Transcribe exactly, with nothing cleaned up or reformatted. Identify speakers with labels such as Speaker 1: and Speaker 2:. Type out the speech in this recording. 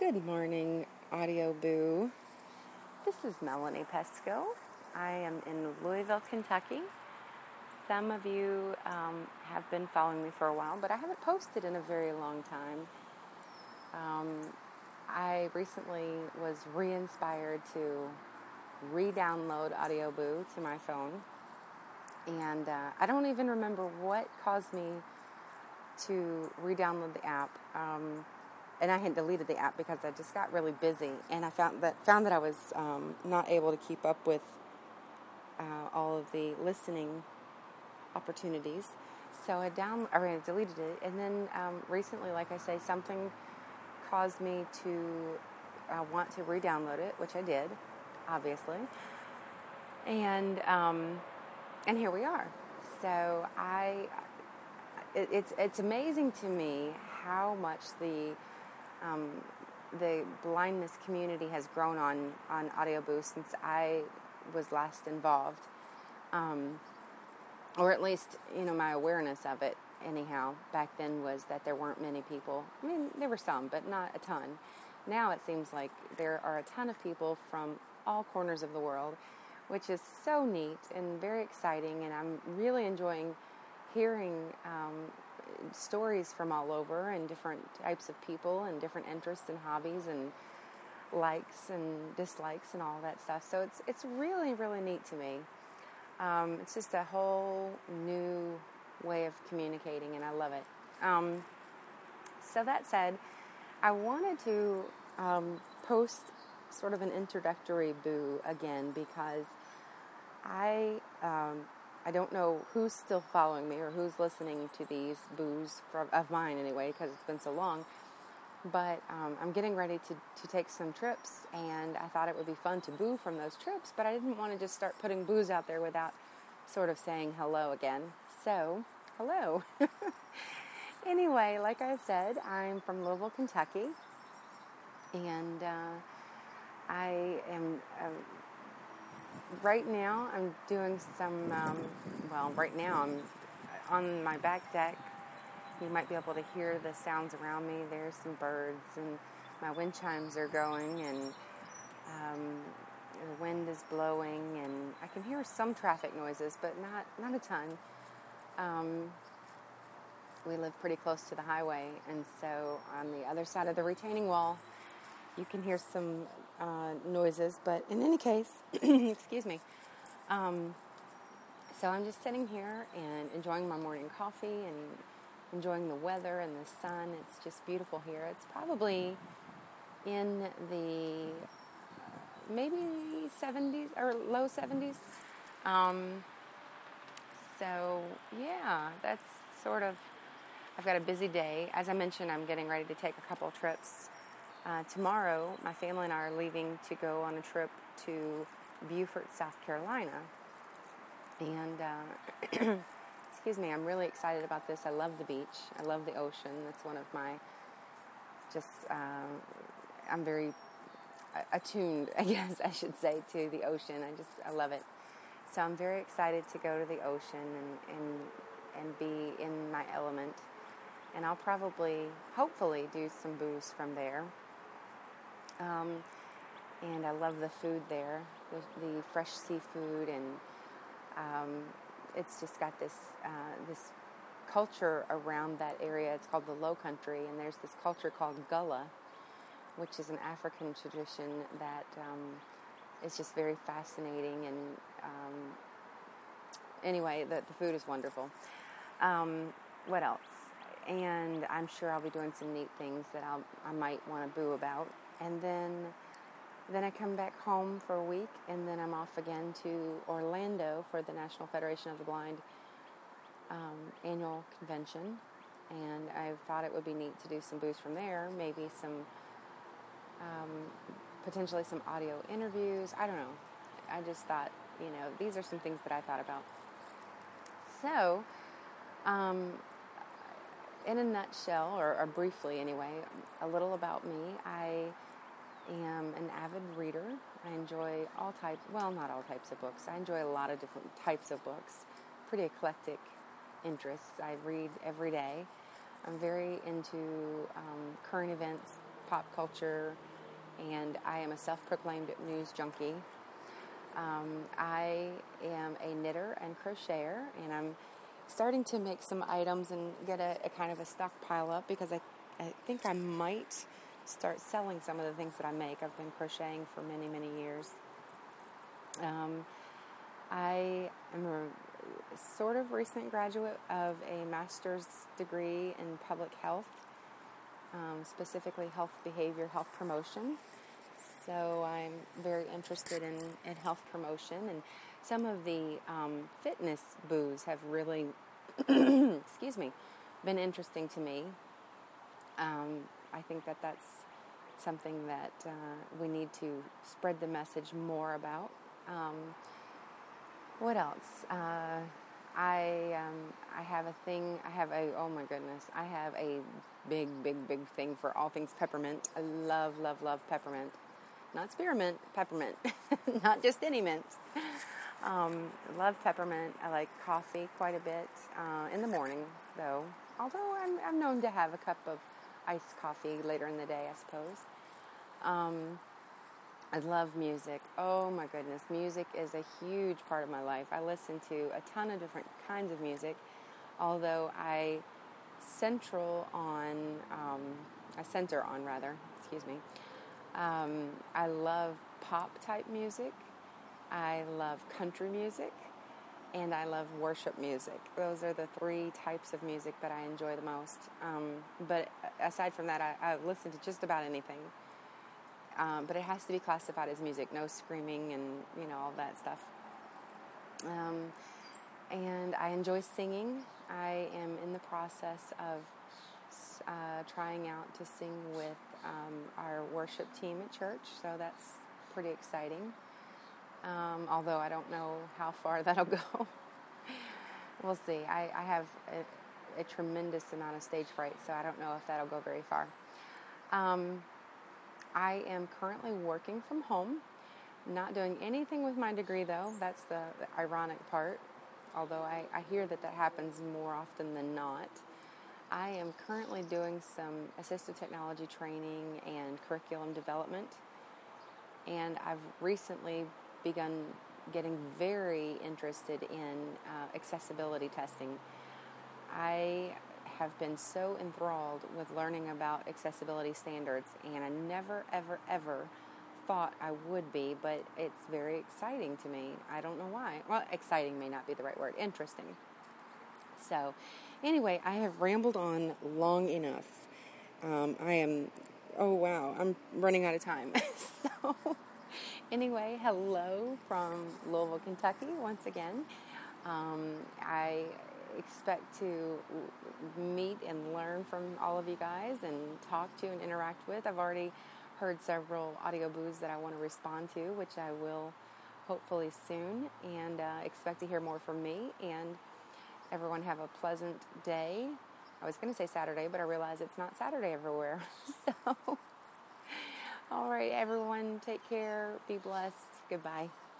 Speaker 1: Good morning, Audio Boo. This is Melanie Pesco. I am in Louisville, Kentucky. Some of you um, have been following me for a while, but I haven't posted in a very long time. Um, I recently was re-inspired to re-download Audio Boo to my phone, and uh, I don't even remember what caused me to re-download the app. Um, And I had deleted the app because I just got really busy, and I found that found that I was um, not able to keep up with uh, all of the listening opportunities. So I down, or I deleted it, and then um, recently, like I say, something caused me to uh, want to re-download it, which I did, obviously, and um, and here we are. So I, it, it's it's amazing to me how much the Um, the blindness community has grown on, on Audio Boo since I was last involved. Um, or at least, you know, my awareness of it, anyhow, back then was that there weren't many people. I mean, there were some, but not a ton. Now it seems like there are a ton of people from all corners of the world, which is so neat and very exciting, and I'm really enjoying hearing um, stories from all over and different types of people and different interests and hobbies and likes and dislikes and all that stuff. So it's it's really, really neat to me. Um, it's just a whole new way of communicating, and I love it. Um, so that said, I wanted to um, post sort of an introductory boo again because I... Um, I don't know who's still following me or who's listening to these boos from, of mine anyway, because it's been so long. But um, I'm getting ready to, to take some trips, and I thought it would be fun to boo from those trips, but I didn't want to just start putting boos out there without sort of saying hello again. So, hello. Anyway, like I said, I'm from Louisville, Kentucky, and uh, I am... Uh, Right now, I'm doing some, um, well, right now I'm on my back deck. You might be able to hear the sounds around me. There's some birds, and my wind chimes are going, and um, the wind is blowing, and I can hear some traffic noises, but not, not a ton. Um, we live pretty close to the highway, and so on the other side of the retaining wall, you can hear some uh, noises, but in any case, excuse me. Um, so I'm just sitting here and enjoying my morning coffee and enjoying the weather and the sun. It's just beautiful here. It's probably in the maybe seventies or low seventies. Um, so yeah, that's sort of, I've got a busy day. As I mentioned, I'm getting ready to take a couple of trips. Uh, tomorrow, my family and I are leaving to go on a trip to Beaufort, South Carolina. And, uh, excuse me, I'm really excited about this. I love the beach. I love the ocean. That's one of my, just, uh, I'm very attuned, I guess I should say, to the ocean. I just, I love it. So I'm very excited to go to the ocean and, and, and be in my element. And I'll probably, hopefully, do some boos from there. Um, and I love the food there, the, the fresh seafood, and um, it's just got this uh, this culture around that area. It's called the Low Country, and there's this culture called Gullah, which is an African tradition that um, is just very fascinating. And um, anyway, the, the food is wonderful. Um, what else? And I'm sure I'll be doing some neat things that I'll, I might want to boo about. And then then I come back home for a week, and then I'm off again to Orlando for the National Federation of the Blind um, annual convention. And I thought it would be neat to do some boos from there, maybe some, um, potentially some audio interviews. I don't know. I just thought, you know, these are some things that I thought about. So, um... in a nutshell, or, or briefly anyway, a little about me. I am an avid reader. I enjoy all types, well, not all types of books. I enjoy a lot of different types of books. Pretty eclectic interests. I read every day. I'm very into um, current events, pop culture, and I am a self-proclaimed news junkie. Um, I am a knitter and crocheter, and I'm starting to make some items and get a, a kind of a stockpile up because I, I think I might start selling some of the things that I make. I've been crocheting for many, many years. Um, I am a sort of recent graduate of a master's degree in public health, um, specifically health behavior, health promotion. So I'm very interested in, in health promotion, and some of the um, fitness boos have really, excuse me, been interesting to me. Um, I think that that's something that uh, we need to spread the message more about. Um, what else? Uh, I um, I have a thing. I have a oh my goodness. I have a big, big, big thing for all things peppermint. I love, love, love peppermint. Not spearmint, peppermint. Not just any mint. Um, love peppermint. I like coffee quite a bit uh, in the morning, though. Although I'm, I'm known to have a cup of iced coffee later in the day, I suppose. Um, I love music. Oh my goodness, music is a huge part of my life. I listen to a ton of different kinds of music, although I central on, um, I center on rather, excuse me. Um, I love pop type music. I love country music, and I love worship music. Those are the three types of music that I enjoy the most. Um, but aside from that, I, I listen to just about anything. Um, but it has to be classified as music, no screaming and, you know, all that stuff. Um, and I enjoy singing. I am in the process of uh, trying out to sing with um, our worship team at church, so that's pretty exciting. Um, although I don't know how far that'll go. We'll see. I, I have a, a tremendous amount of stage fright, so I don't know if that'll go very far. Um, I am currently working from home, not doing anything with my degree, though. That's the, the ironic part, although I, I hear that that happens more often than not. I am currently doing some assistive technology training and curriculum development, and I've recently begun getting very interested in uh, accessibility testing. I have been so enthralled with learning about accessibility standards, and I never, ever, ever thought I would be, but it's very exciting to me. I don't know why. Well, exciting may not be the right word. Interesting. So, anyway, I have rambled on long enough. Um, I am, oh wow, I'm running out of time. So, anyway, hello from Louisville, Kentucky, once again. Um, I expect to meet and learn from all of you guys and talk to and interact with. I've already heard several audio boos that I want to respond to, which I will hopefully soon, and uh, expect to hear more from me. And everyone have a pleasant day. I was going to say Saturday, but I realize it's not Saturday everywhere. So, all right, everyone, take care. Be blessed. Goodbye.